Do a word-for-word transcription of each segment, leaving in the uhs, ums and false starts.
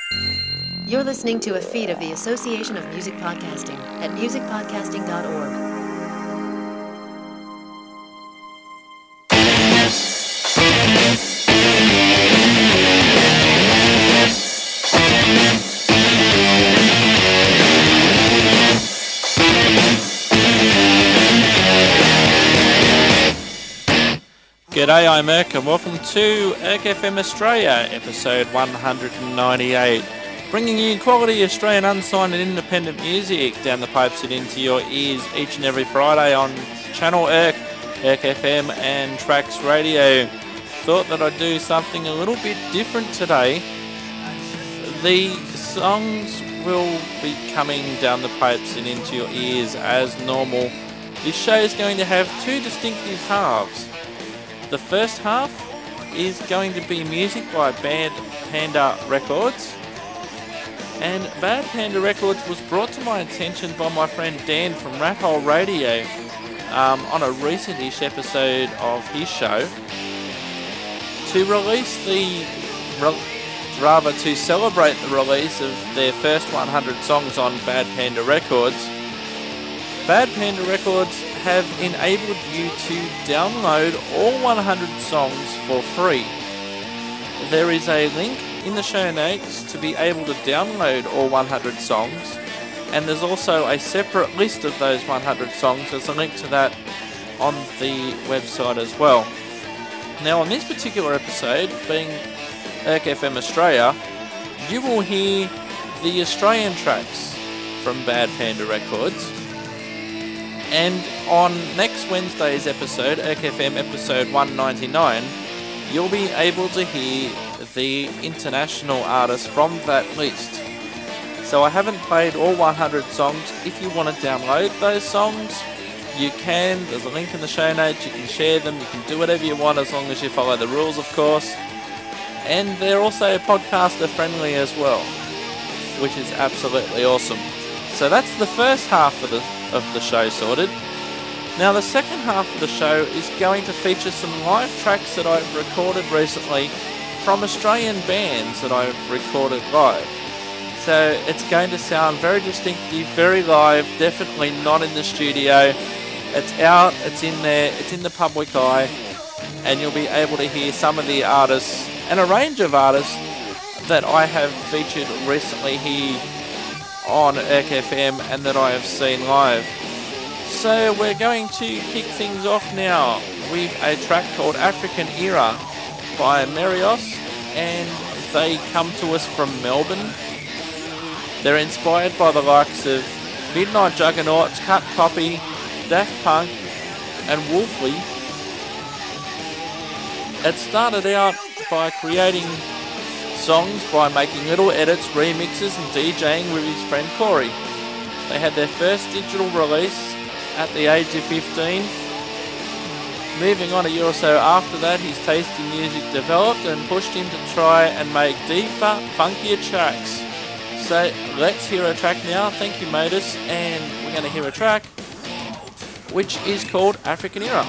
You're listening to a feed of the Association of Music Podcasting at music podcasting dot org. G'day, I'm Irk and welcome to Irk F M Australia, episode one hundred ninety-eight, bringing you quality Australian unsigned and independent music down the pipes and into your ears each and every Friday on Channel Irk, Irk F M and Trax Radio. Thought that I'd do something a little bit different today. The songs will be coming down the pipes and into your ears as normal. This show is going to have two distinctive halves. The first half is going to be music by Bad Panda Records. And Bad Panda Records was brought to my attention by my friend Dan from Rat Hole Radio um, on a recent-ish episode of his show to release the, re- rather to celebrate the release of their first one hundred songs on Bad Panda Records. Bad Panda Records have enabled you to download all one hundred songs for free. There is a link in the show notes to be able to download all one hundred songs, and there's also a separate list of those one hundred songs. There's a link to that on the website as well. Now, on this particular episode, being Irk F M Australia, you will hear the Australian tracks from Bad Panda Records. And on next Wednesday's episode, Irk F M episode one ninety-nine, you'll be able to hear the international artists from that list. So I haven't played all one hundred songs. If you want to download those songs, you can. There's a link in the show notes. You can share them. You can do whatever you want as long as you follow the rules, of course. And they're also podcaster friendly as well, which is absolutely awesome. So that's the first half of the of the show sorted. Now the second half of the show is going to feature some live tracks that I've recorded recently from Australian bands that I've recorded live. So it's going to sound very distinctive, very live, definitely not in the studio. It's out, it's in there, it's in the public eye, and you'll be able to hear some of the artists and a range of artists that I have featured recently here on Irk F M and that I have seen live. So we're going to kick things off now with a track called African Era by Merios, and they come to us from Melbourne. They're inspired by the likes of Midnight Juggernauts, Cut Copy, Daft Punk and Wolfly. It started out by creating songs by making little edits, remixes and DJing with his friend Corey. They had their first digital release at the age of fifteen. Moving on a year or so after that, his taste in music developed and pushed him to try and make deeper, funkier tracks. So let's hear a track now. Thank you, Modus, and we're going to hear a track which is called African Era.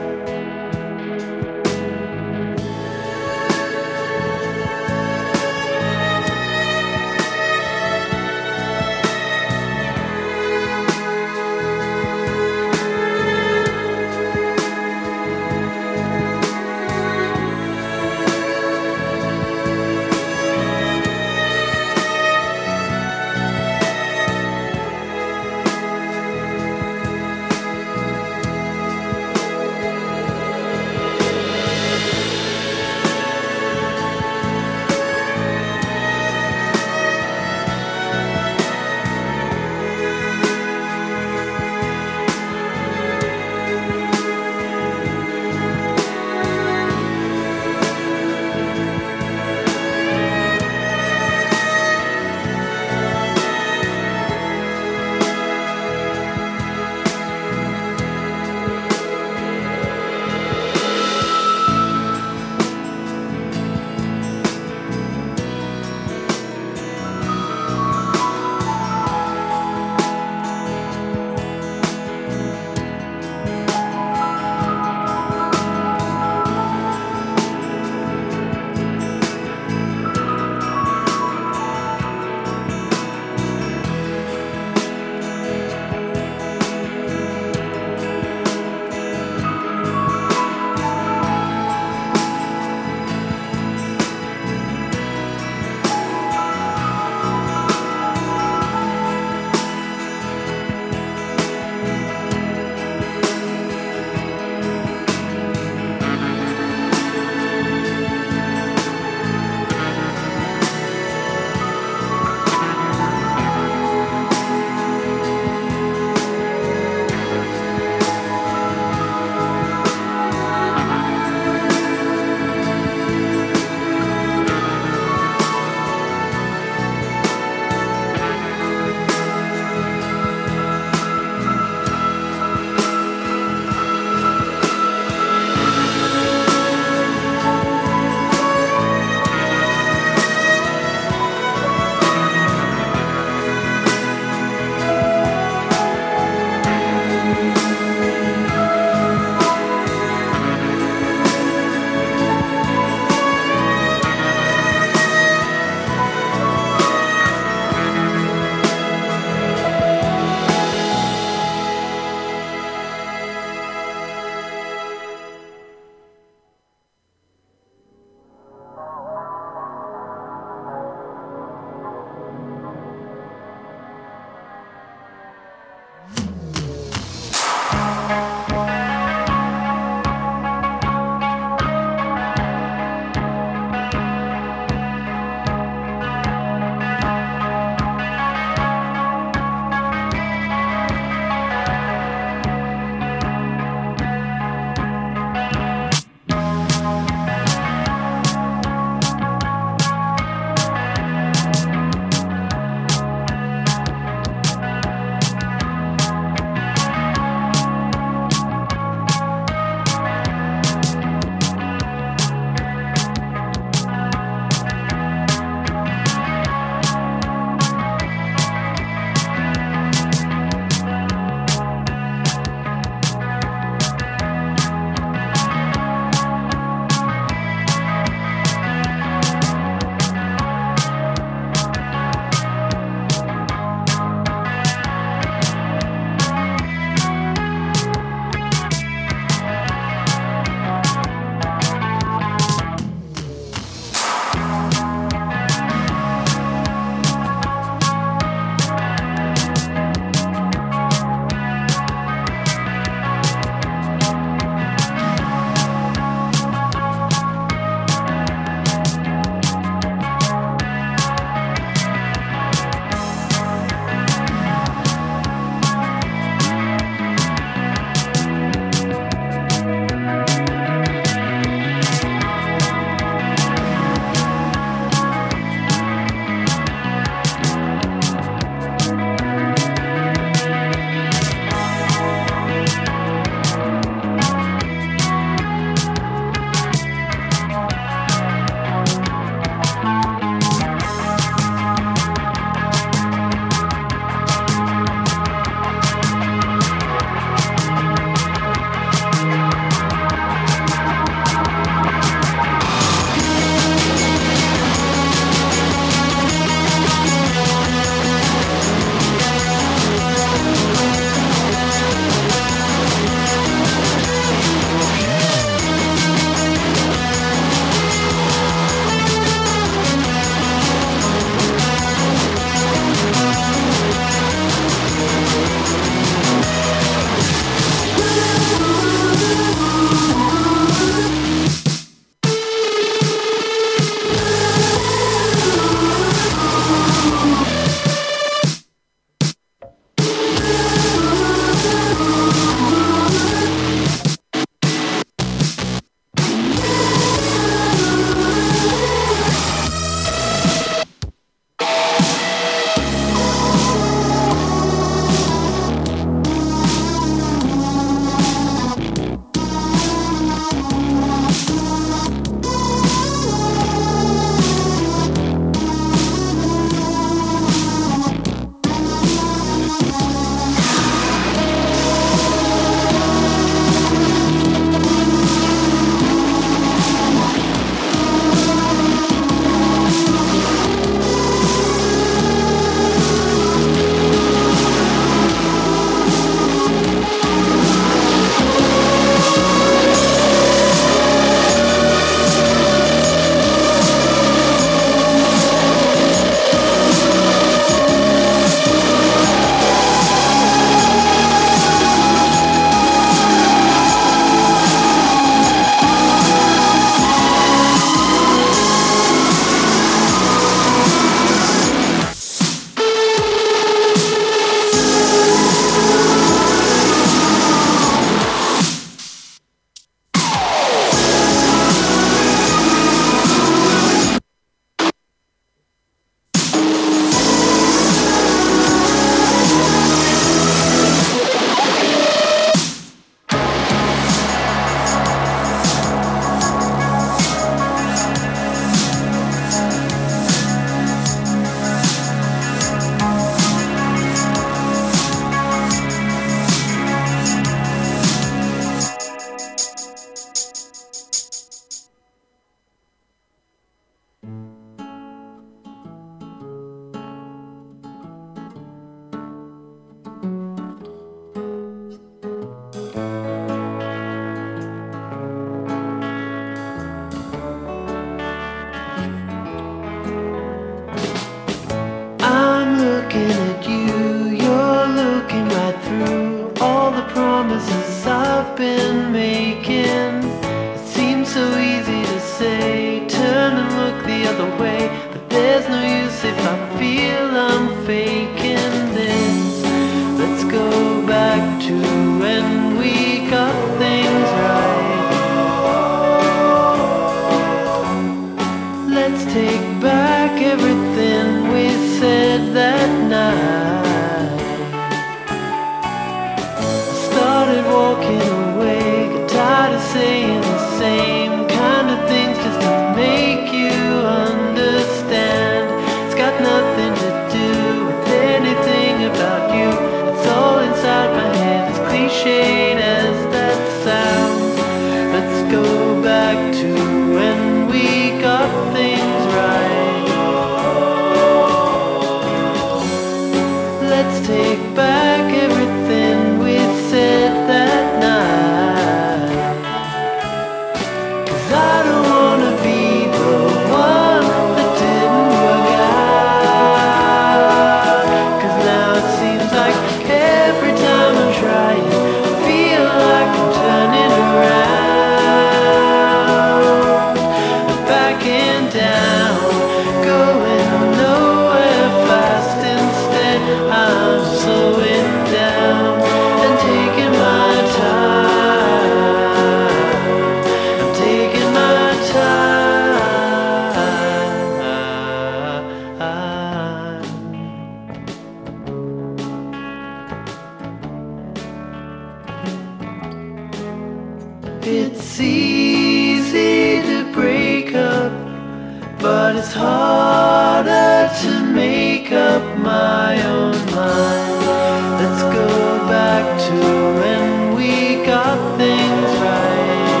but it's harder to make up my own mind. Let's go back to when we got things right.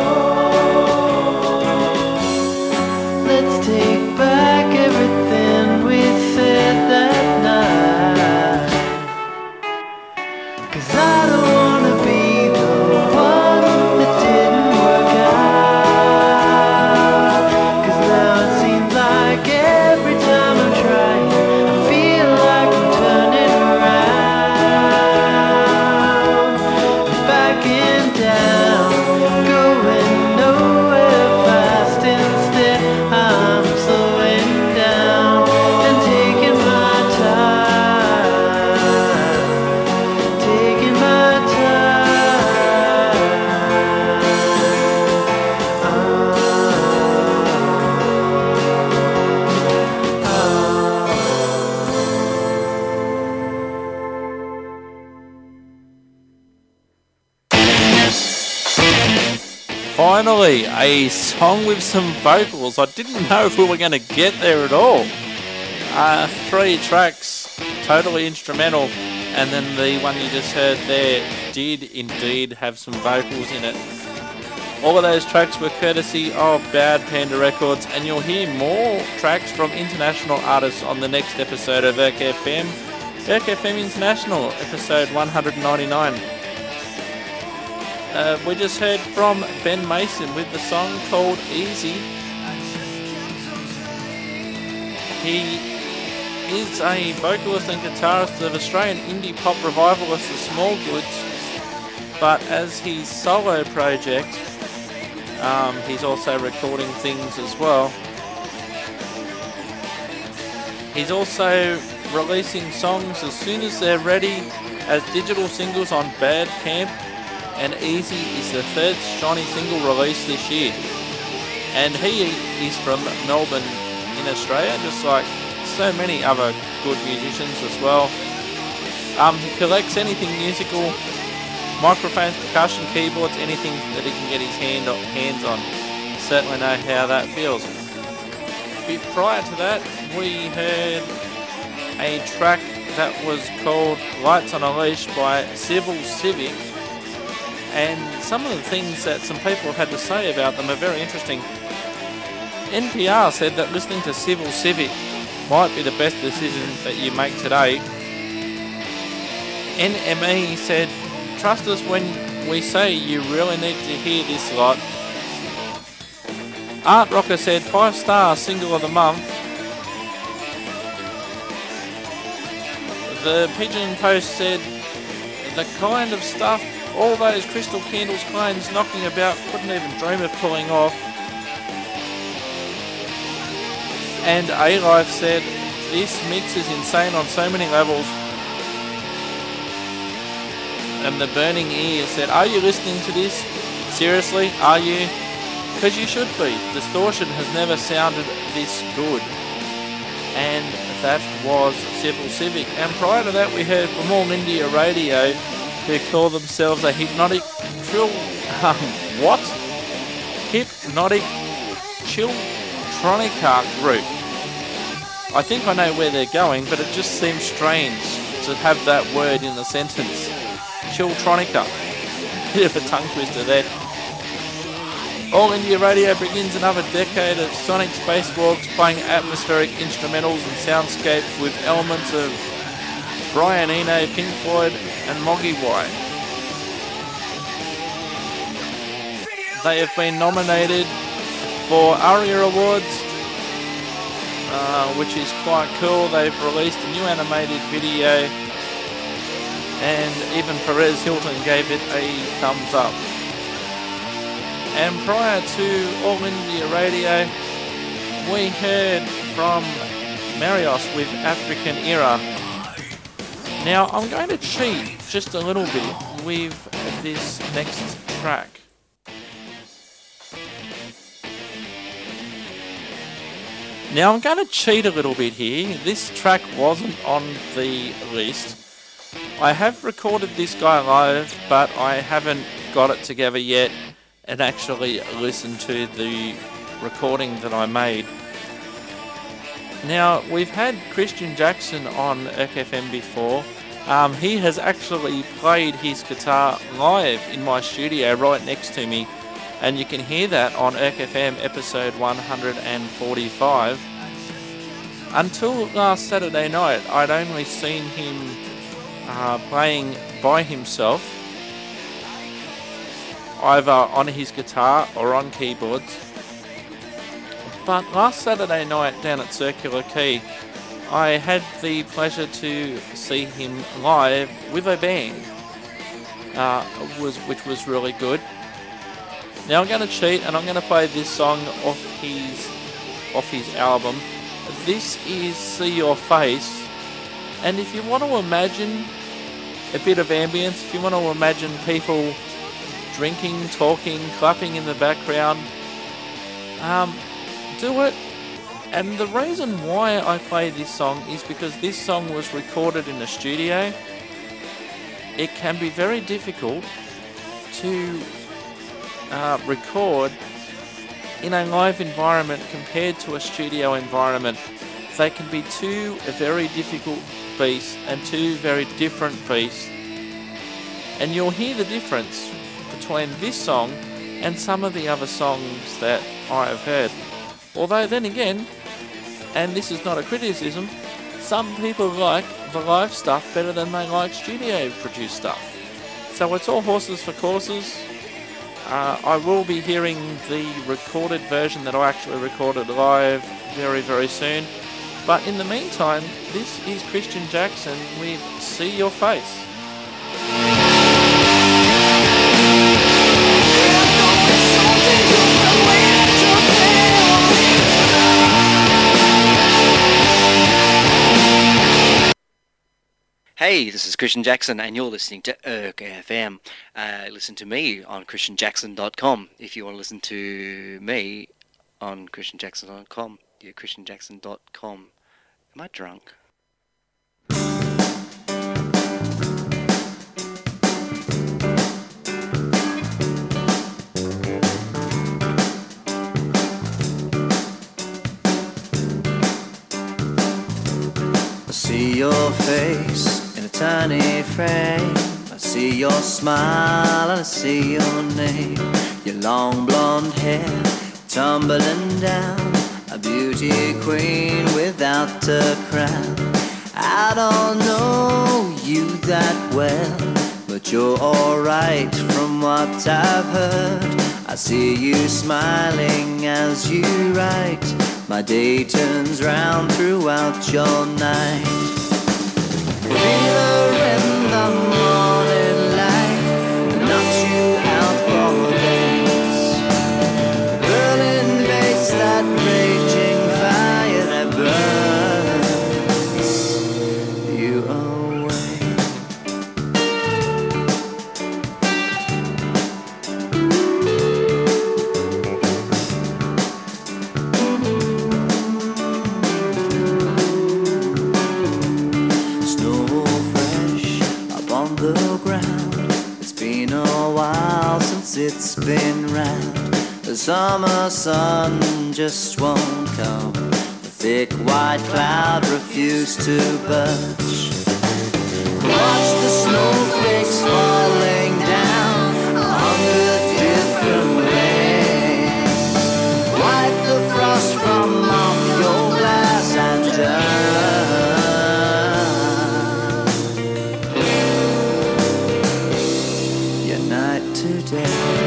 Let's take back everything we said that night. 'Cause I don't wanna be the one that didn't work out. 'Cause now it seems like every time I'm trying, I feel like I'm turning around, backing down, going nowhere fast. Instead I'm slowing down and taking my time, taking my time. Ah, ah. Finally, a song with some vocals. I didn't know if we were going to get there at all. Uh, three tracks, totally instrumental, and then the one you just heard there did indeed have some vocals in it. All of those tracks were courtesy of Bad Panda Records, and you'll hear more tracks from international artists on the next episode of Erk F M. Erk F M International, episode one ninety-nine. Uh, we just heard from Ben Mason with the song called Easy. He is a vocalist and guitarist of Australian indie pop revivalist The Small Goods, but as his solo project, um, he's also recording things as well. He's also releasing songs as soon as they're ready as digital singles on Bandcamp, and Easy is the third shiny single released this year. And he is from Melbourne in Australia, just like so many other good musicians as well. Um, he collects anything musical, microphones, percussion, keyboards, anything that he can get his hand hands on. Certainly know how that feels. But prior to that, we heard a track that was called Lights on a Leash by Civil Civic. And some of the things that some people have had to say about them are very interesting. N P R said that listening to Civil Civic might be the best decision that you make today. N M E said, trust us when we say you really need to hear this lot. Art Rocker said, five star single of the month. The Pigeon Post said, the kind of stuff all those Crystal Candles clones knocking about couldn't even dream of pulling off. And A-Life said, this mix is insane on so many levels. And the Burning Ear said, are you listening to this? Seriously, are you? Because you should be. Distortion has never sounded this good. And that was Civil Civic. And prior to that we heard from All India Radio, who call themselves a hypnotic trill... Um, what? Hypnotic Chilltronica group. I think I know where they're going, but it just seems strange to have that word in the sentence. Chilltronica. Bit of a tongue twister there. All India Radio begins another decade of sonic spacewalks, playing atmospheric instrumentals and soundscapes with elements of Brian Eno, Pink Floyd and Moggy White. They have been nominated for ARIA Awards, uh, which is quite cool. They've released a new animated video, and even Perez Hilton gave it a thumbs up. And prior to All India Radio, we heard from Marios with African Era. Now, I'm going to cheat just a little bit with this next track. Now, I'm going to cheat a little bit here. This track wasn't on the list. I have recorded this guy live, but I haven't got it together yet and actually listened to the recording that I made. Now, we've had Christian Jackson on E K F M before. Um, he has actually played his guitar live in my studio right next to me, and you can hear that on E K F M episode one forty-five. Until last Saturday night, I'd only seen him uh, playing by himself, either on his guitar or on keyboards. But last Saturday night down at Circular Quay, I had the pleasure to see him live with a band, uh, was which was really good. Now I'm going to cheat and I'm going to play this song off his off his album. This is See Your Face, and if you want to imagine a bit of ambience, if you want to imagine people drinking, talking, clapping in the background, um, do it. And the reason why I play this song is because this song was recorded in a studio. It can be very difficult to uh, record in a live environment compared to a studio environment. They can be two very difficult beasts and two very different beasts. And you'll hear the difference between this song and some of the other songs that I have heard. Although then again, and this is not a criticism, some people like the live stuff better than they like studio produced stuff. So it's all horses for courses. Uh, I will be hearing the recorded version that I actually recorded live very, very soon. But in the meantime, this is Christian Jackson with See Your Face. Hey, this is Christian Jackson, and you're listening to E K F M. Uh, listen to me on christian jackson dot com. If you want to listen to me on christian jackson dot com, yeah, christian jackson dot com. Am I drunk? I see your face in a tiny frame. I see your smile and I see your name. Your long blonde hair tumbling down, a beauty queen without a crown. I don't know you that well, but you're alright from what I've heard. I see you smiling as you write. My day turns round throughout your night. Feel her in the morning light, knocks you out for days. Burning bass, that raging fire that burns you away. Snow fresh up on the ground. It's been a while since it's been round. The summer sun just won't come. The thick white cloud refused to budge. Watch the snowflakes falling down a hundred different ways. Wipe the frost from off your glass and done your night today.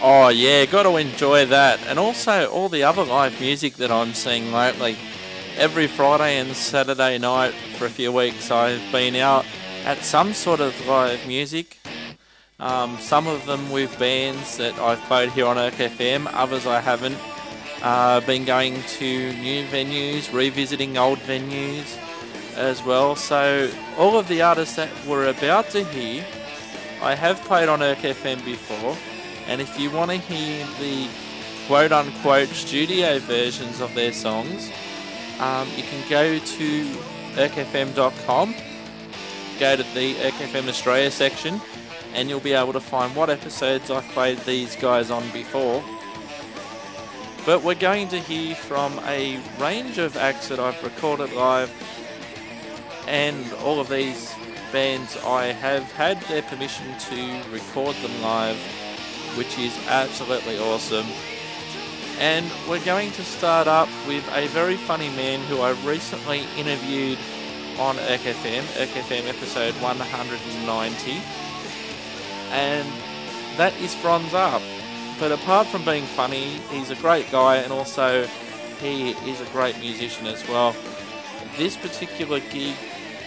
Oh yeah, got to enjoy that. And also all the other live music that I'm seeing lately. Every Friday and Saturday night for a few weeks I've been out at some sort of live music. Um, some of them with bands that I've played here on Erk F M, others I haven't. Uh, been going to new venues, revisiting old venues as well. So all of the artists that we're about to hear, I have played on Erk F M before. And if you want to hear the quote-unquote studio versions of their songs, um, you can go to erk f m dot com, go to the Erk F M Australia section, and you'll be able to find what episodes I've played these guys on before. But we're going to hear from a range of acts that I've recorded live, and all of these bands I have had their permission to record them live, which is absolutely awesome. And we're going to start up with a very funny man who I recently interviewed on Erk F M, Erk F M episode one hundred ninety, and that is Franz Arp. But apart from being funny, he's a great guy, and also he is a great musician as well. This particular gig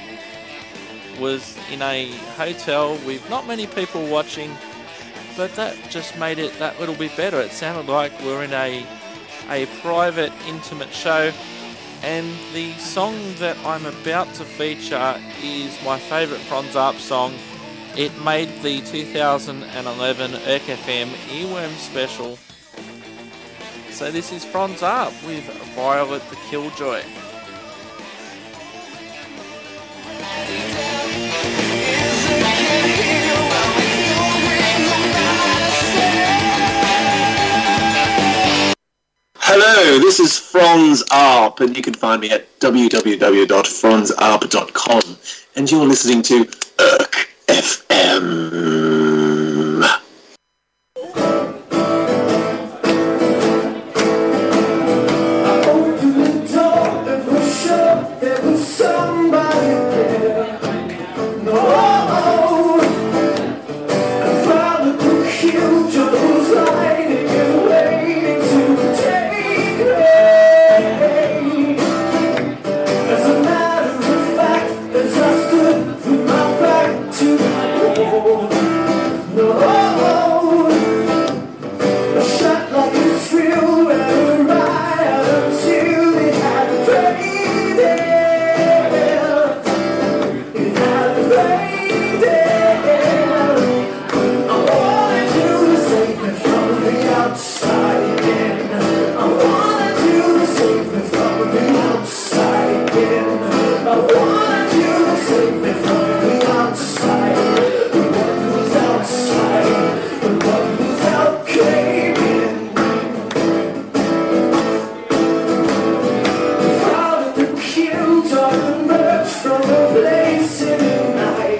was in a hotel with not many people watching, but that just made it that little bit better. It sounded like we're in a a private, intimate show, and the song that I'm about to feature is my favourite Franz Arp song. It made the two thousand eleven Erk F M Earworm Special. So this is Franz Arp with Violet the Killjoy. Hello, this is Franz Arp, and you can find me at w w w dot franz arp dot com, and you're listening to Erk F M. From a place in the night.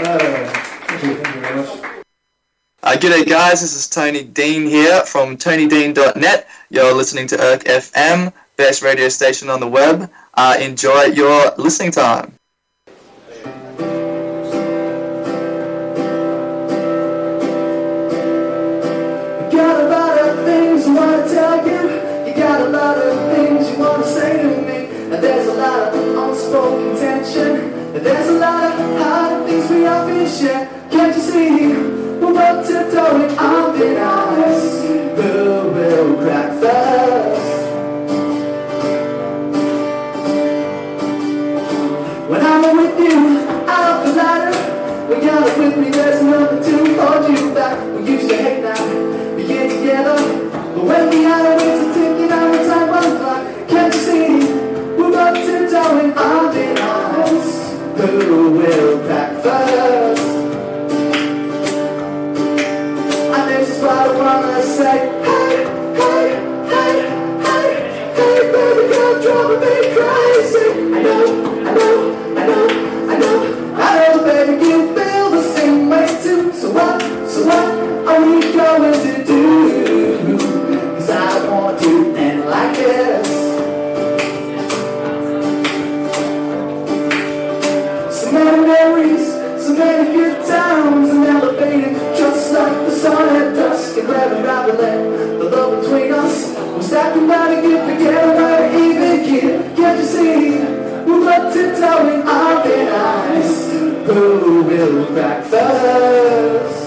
thank you, thank you very much. Uh, g'day guys, this is Tony Dean here from tony dean dot net. You're listening to Irk F M, best radio station on the web. Uh, enjoy your listening time. You got a lot of things I want to tell you. You got a lot of things you want to say to me. And there's a lot of unspoken tension. And there's a lot of hard things we often share. Can't you see? We're both tiptoeing on thin ice. Who will crack first? When I'm with you, I'll feel lighter. When you're with me, there's nothing to hold you back. We used to hate now, we get together. But when we are, it's a ticket on the time one clock. Can't you see? We're both tiptoeing on thin ice. Who will crack first? And this is what I wanna say. Hey, hey, hey, hey, hey, baby girl, driving me crazy. I know, I know, I know, I know, I know, baby, you feel the same way too. So what, so what are we going to do? Cause I want to end like this. So many memories, so many good times, and elevating just like the sun at dusk. And rather rather let the love between us was stacking by to get forget about even kid. Can't you see? We're up tiptoeing on thin ice. Who will crack first?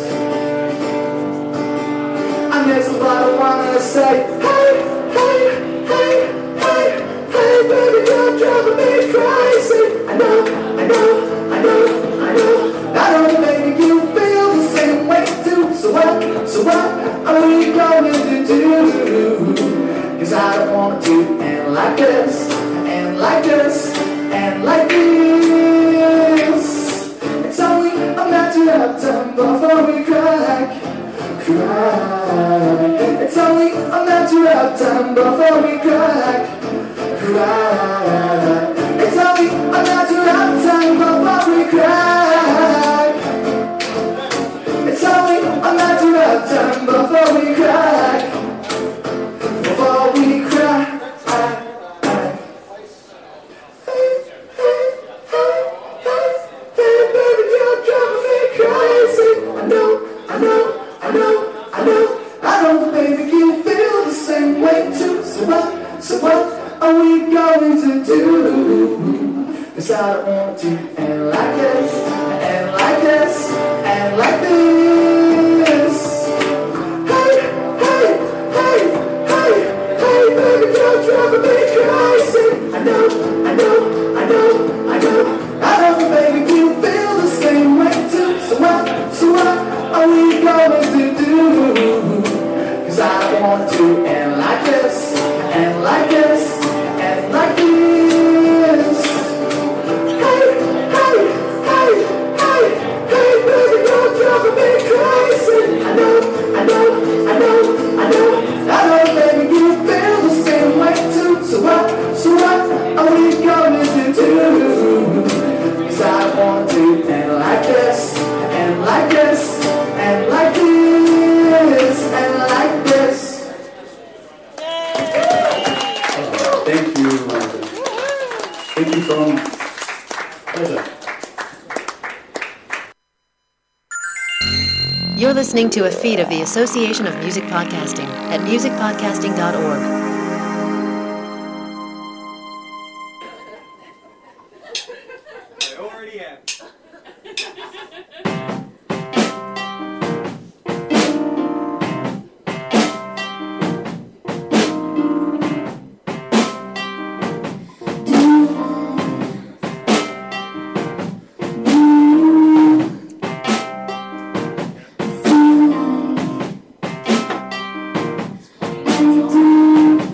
And there's a lot I wanna say. Hey, hey, hey, hey, hey, baby girl, driving me crazy. I know, I know, I know, I know, I know, baby, you feel the same way too. So what, so what are we going to do? Cause I don't want to end like this, and like this, and like this. It's only a matter of time before we crack, crack. It's only a matter of time before we crack, crack. It's only a matter of time before we crack. It's only a matter of time before we crack, before we crack. Hey, hey, hey, hey, hey, baby, you're driving me crazy. I know, I know, I know, I know, I know, baby, you feel the same way too. So what, so what are we going to do? Cause I don't want to end like this, and like this, and like this. Hey, hey, hey, hey, hey, baby, you're driving me crazy. I know, I know, I know, I know, I know, baby, you feel the same way too. So what, so what are we going to do? Cause I don't want to end like this, and like this, and like this. Hey, hey, hey, hey, hey, baby, you're driving me crazy. I know, I know, I know, I know, I know, baby, you feel the same way too. So what, so what are we going to do? Cause I want to end like this, and like this, and like this, and like this. Thank you. Thank you from pleasure. You're listening to a feed of the Association of Music Podcasting at music podcasting dot org. I do.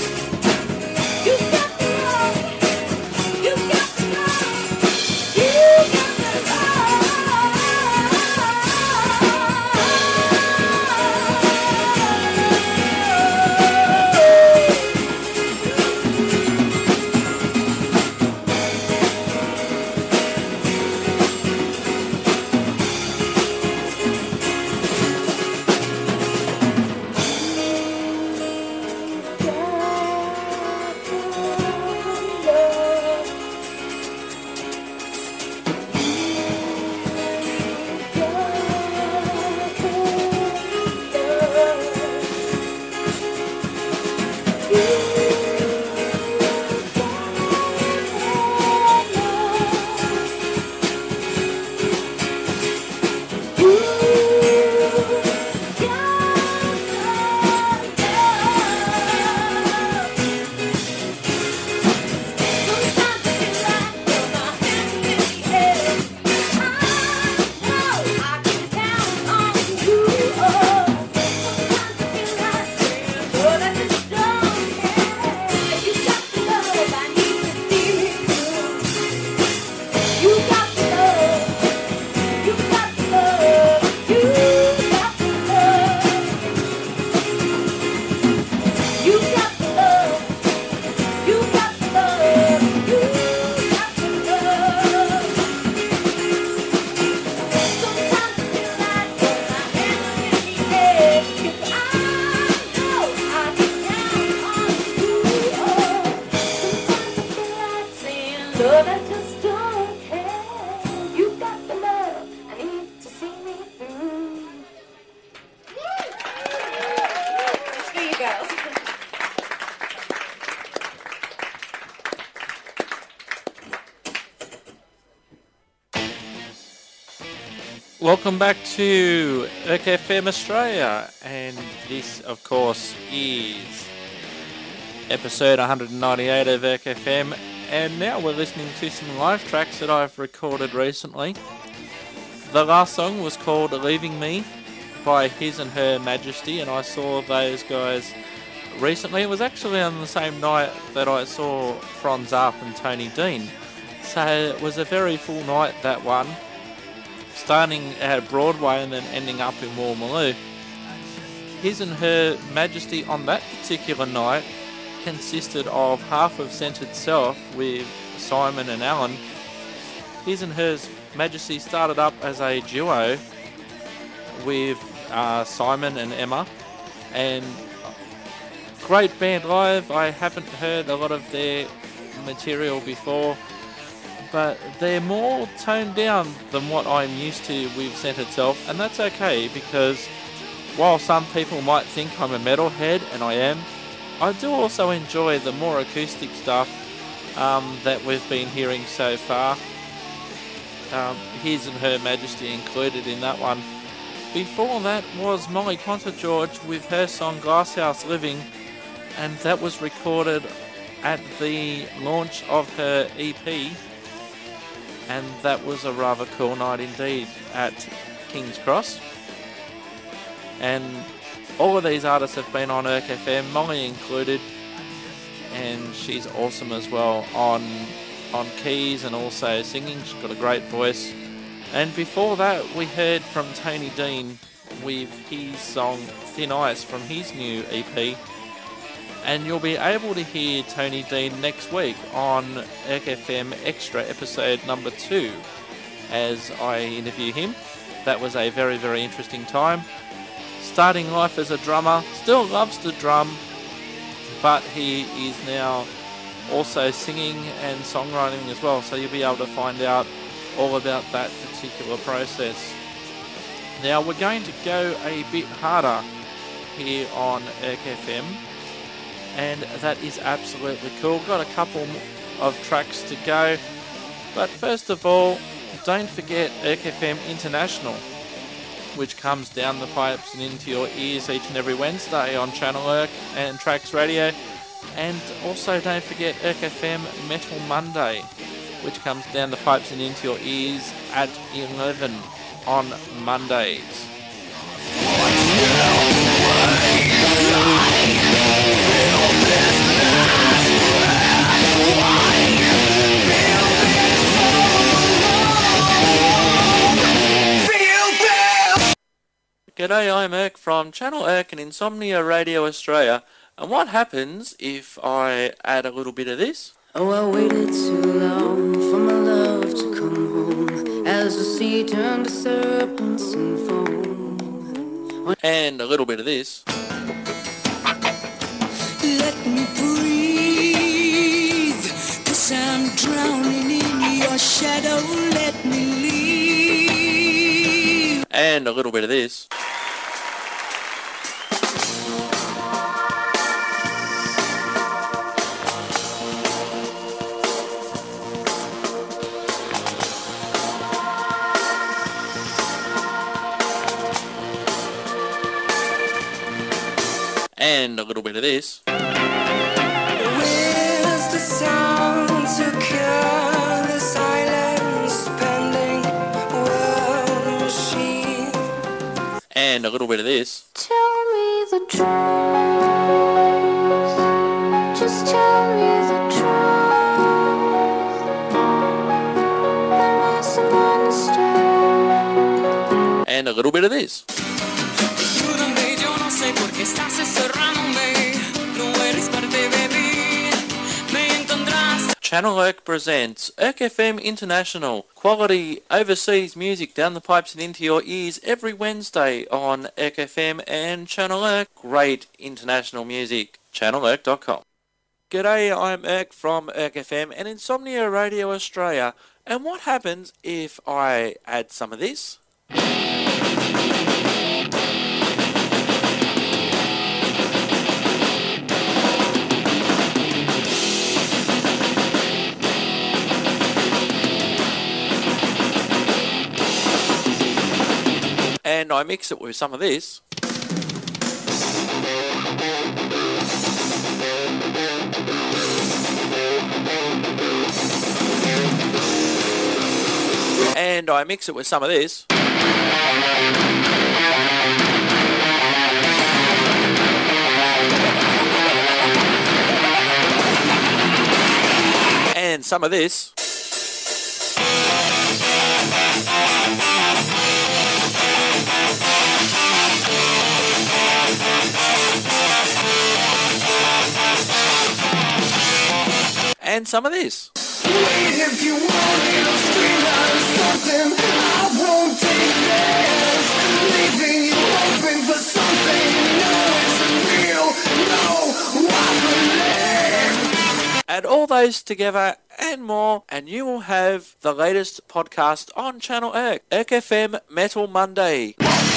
Welcome back to E R C F M Australia, and this, of course, is episode one ninety-eight of E R C F M, and now we're listening to some live tracks that I've recorded recently. The last song was called Leaving Me by His and Her Majesty, and I saw those guys recently. It was actually on the same night that I saw Franz Arp and Tony Dean, so it was a very full night, that one. Starting at Broadway and then ending up in Woolloomooloo. His and Her Majesty on that particular night consisted of half of Centered Self with Simon and Alan. His and Her Majesty started up as a duo with uh, Simon and Emma, and great band live. I haven't heard a lot of their material before, but they're more toned down than what I'm used to with Centered Self, and that's okay, because while some people might think I'm a metalhead, and I am, I do also enjoy the more acoustic stuff um, that we've been hearing so far. Um, His and Her Majesty included in that one. Before that was Molly Conta George with her song Glasshouse Living, and that was recorded at the launch of her E P, and that was a rather cool night indeed at King's Cross. And all of these artists have been on Erk F M, Molly included, and she's awesome as well on on keys and also singing. She's got a great voice. And before that we heard from Tony Dean with his song Thin Ice from his new E P. And you'll be able to hear Tony Dean next week on Erk F M Extra episode number two as I interview him. That was a very, very interesting time. Starting life as a drummer, still loves to drum, but he is now also singing and songwriting as well, so you'll be able to find out all about that particular process. Now we're going to go a bit harder here on Erk F M, and that is absolutely cool. Got a couple of tracks to go, but first of all, don't forget Erk F M International, which comes down the pipes and into your ears each and every Wednesday on Channel Erk and Trax Radio. And also don't forget Erk F M Metal Monday, which comes down the pipes and into your ears at eleven on Mondays. G'day, I'm Erk from Channel Erk and Insomnia Radio Australia. And what happens if I add a little bit of this? Oh, I waited too long for my love to come home, as the sea turned to serpents and foam. And a little bit of this. Let me breathe, 'cause I'm drowning in your shadow. Let me leave. And a little bit of this. And a little bit of this. Where's the sound to cure the silence pending world machine? And a little bit of this. Tell me the truth. Just tell me the truth. There is some understand. And a little bit of this. Channel Erk presents Erk F M International, quality overseas music down the pipes and into your ears every Wednesday on Erk F M and Channel Erk. Great international music. channel erk dot com. G'day, I'm Erk from Erk F M and Insomnia Radio Australia. And what happens if I add some of this? And I mix it with some of this. And I mix it with some of this. And some of this. and some of this. If you want me to scream out something, I won't take this. Leaving you hoping for something you know isn't real. No, I believe. Add all those together and more, and you will have the latest podcast on Channel Irk, Irk F M Metal Monday.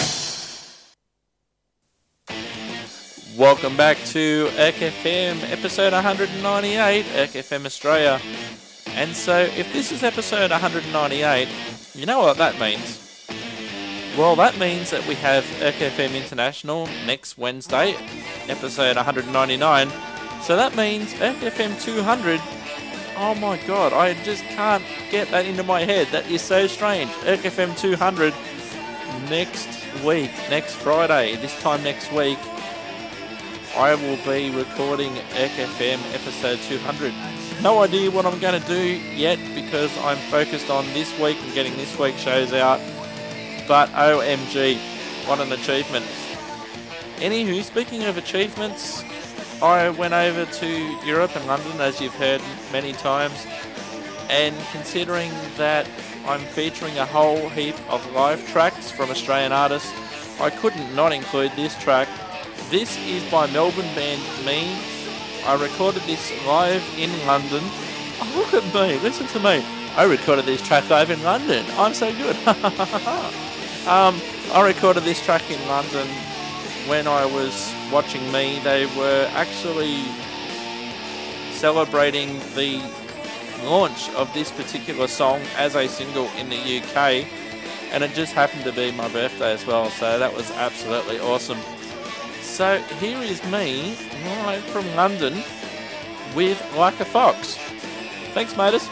Welcome back to Irk F M, episode one hundred ninety-eight, Irk F M Australia. And so, if this is episode one hundred ninety-eight, you know what that means? Well, that means that we have Irk F M International next Wednesday, episode one hundred ninety-nine. So that means Irk F M two hundred. Oh my god, I just can't get that into my head. That is so strange. Irk F M two hundred next week, next Friday, this time next week. I will be recording Irk F M episode two hundred. No idea what I'm going to do yet because I'm focused on this week and getting this week's shows out. But O M G, what an achievement. Anywho, speaking of achievements, I went over to Europe and London, as you've heard many times. And considering that I'm featuring a whole heap of live tracks from Australian artists, I couldn't not include this track. This is by Melbourne band Me. I recorded this live in London. Oh, look at me, listen to me. I recorded this track live in London. I'm so good. um, I recorded this track in London when I was watching Me. They were actually celebrating the launch of this particular song as a single in the U K. And it just happened to be my birthday as well, so that was absolutely awesome. So here is me, live from London, with Like a Fox. Thanks, maters.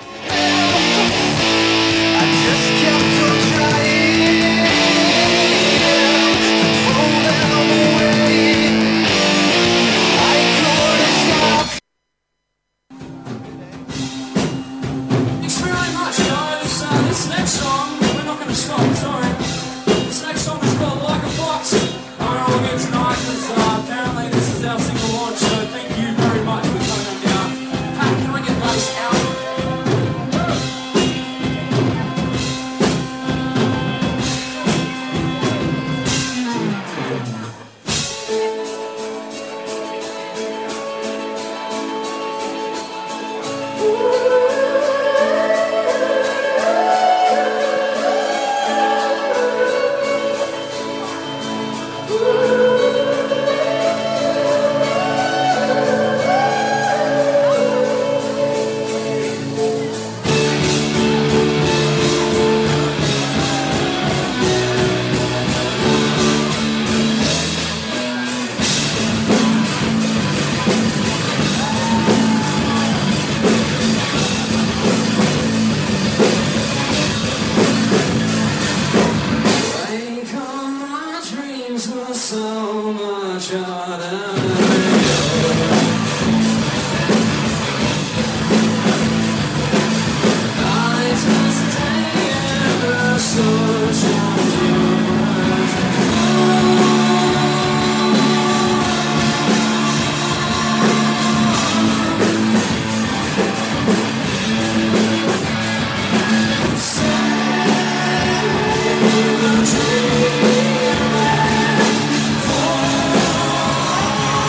I just kept on trying to throw them away. I couldn't stop. Thanks very much, guys. Uh, this next song, we're not going to stop, sorry. This next song is called Like a Fox. I'm all here tonight because uh, apparently this is our single launch, so thank you very much for coming down. Pat, can I get bass out? Dream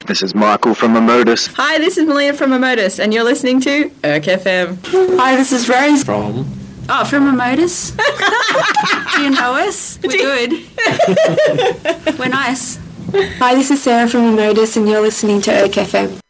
This is Michael from Emotus. Hi, this is Melina from Emotus, and you're listening to Irk F M. Hi, this is Rose. From? Oh, from Emotus. Do you know us? We're good. We're nice. Hi, this is Sarah from Emotus, and you're listening to Irk F M.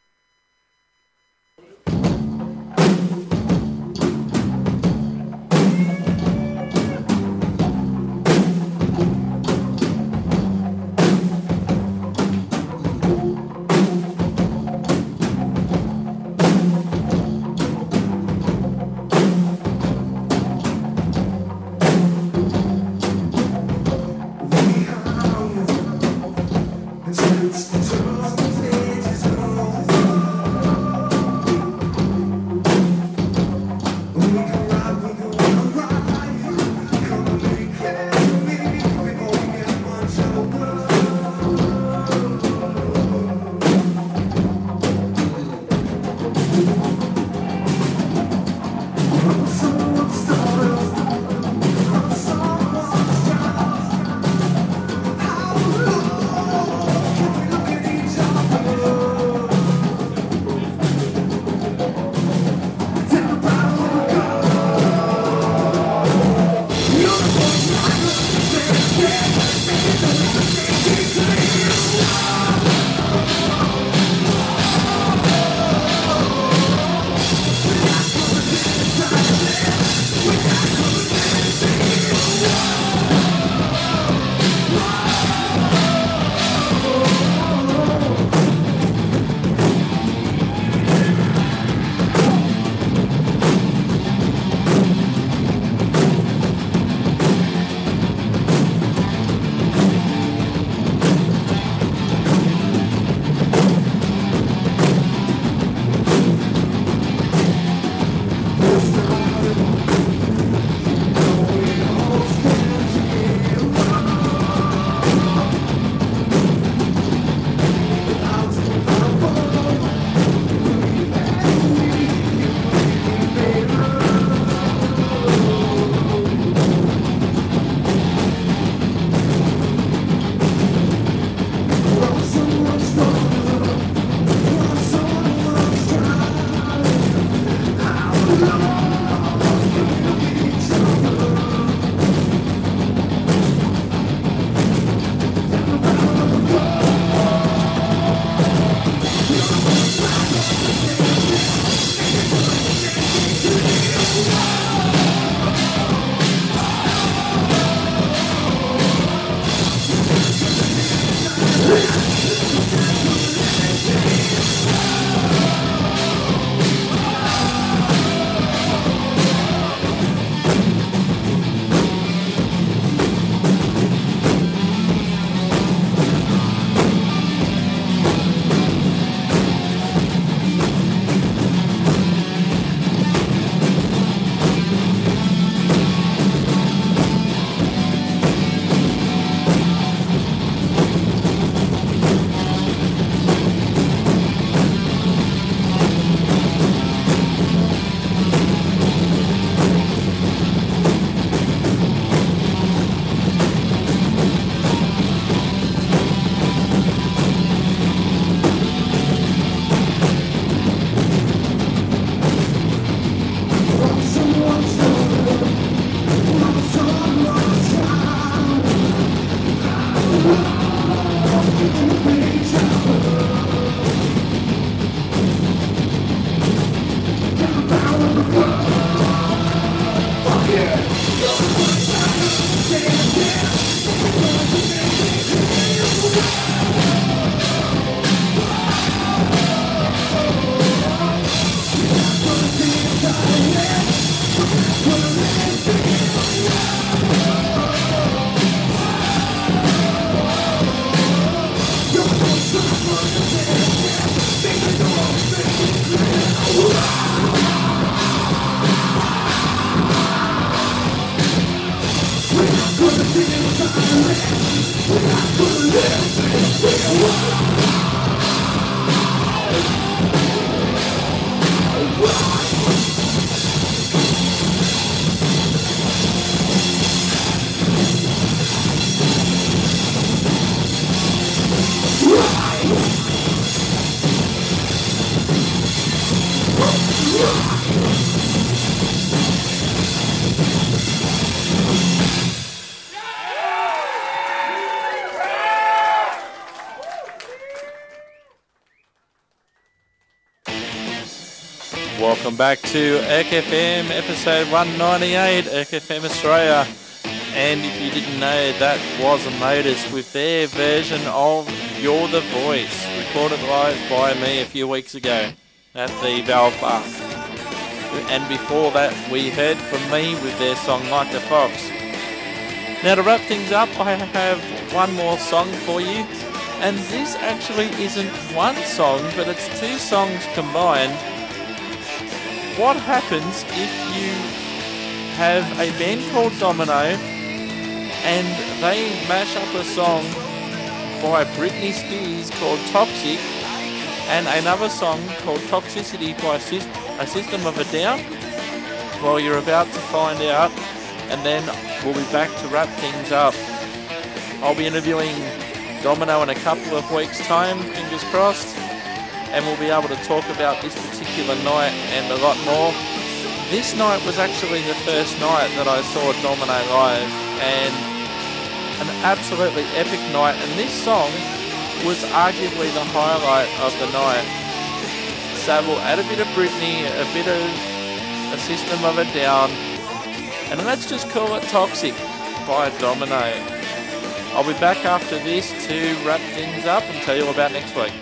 Welcome back to E R C F M episode one ninety-eight, E R C F M Australia. And if you didn't know, that was a Modus with their version of You're the Voice, recorded live by me a few weeks ago at the Valve Bar. And before that, we heard from me with their song Like a Fox. Now to wrap things up, I have one more song for you. And this actually isn't one song, but it's two songs combined. What happens if you have a band called Domino and they mash up a song by Britney Spears called Toxic and another song called Toxicity by A System of a Down? Well, you're about to find out, and then we'll be back to wrap things up. I'll be interviewing Domino in a couple of weeks' time, fingers crossed, and we'll be able to talk about this particular night and a lot more. This night was actually the first night that I saw Domino live, and an absolutely epic night, and this song was arguably the highlight of the night. So we'll add a bit of Britney, a bit of A System of a Down, and let's just call it Toxic by Domino. I'll be back after this to wrap things up and tell you all about next week.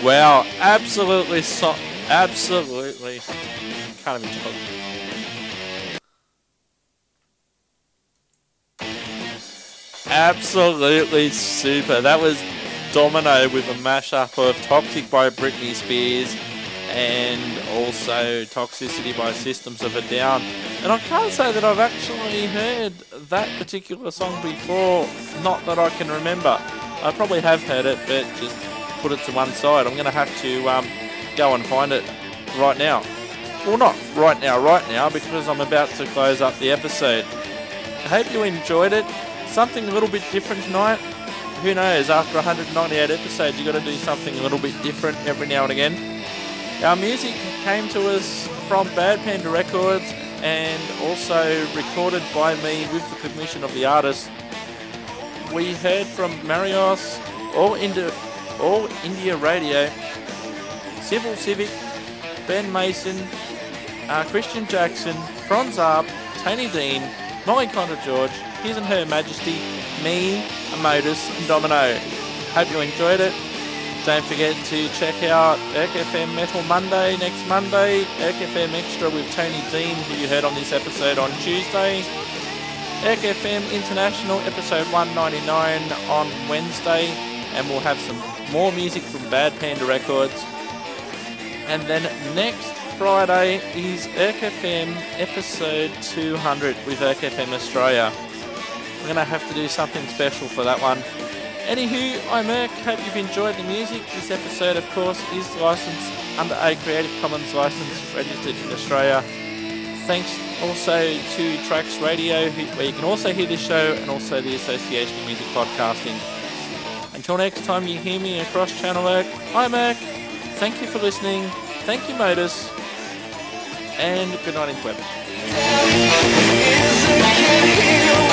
Wow, absolutely, so, absolutely. Can't even talk. Absolutely super. That was Domino with a mashup of Toxic by Britney Spears and also Toxicity by Systems of a Down. And I can't say that I've actually heard that particular song before, not that I can remember. I probably have heard it, but just put it to one side. I'm going to have to um, go and find it right now. Well, not right now, right now, because I'm about to close up the episode. I hope you enjoyed it. Something a little bit different tonight. Who knows, after one hundred ninety-eight episodes, you got to do something a little bit different every now and again. Our music came to us from Bad Panda Records and also recorded by me with the permission of the artist. We heard from Marios, All India, All India Radio, Civil Civic, Ben Mason, uh, Christian Jackson, Franz Arp, Tony Dean, Molly Conda George, His and Her Majesty, me, Modus, and Domino. Hope you enjoyed it. Don't forget to check out Erk F M Metal Monday next Monday, Erk F M Extra with Tony Dean, who you heard on this episode on Tuesday, Erk F M International episode one ninety-nine on Wednesday, and we'll have some more music from Bad Panda Records. And then next Friday is Erk F M episode two hundred with Erk F M Australia. We're going to have to do something special for that one. Anywho, I'm Erk. Hope you've enjoyed the music. This episode, of course, is licensed under a Creative Commons license registered in Australia. Thanks also to Trax Radio, where you can also hear this show, and also the Association of Music Podcasting. Until next time you hear me across Channel Erk, I'm Erk. Thank you for listening. Thank you, Modus. And good night in Quebec.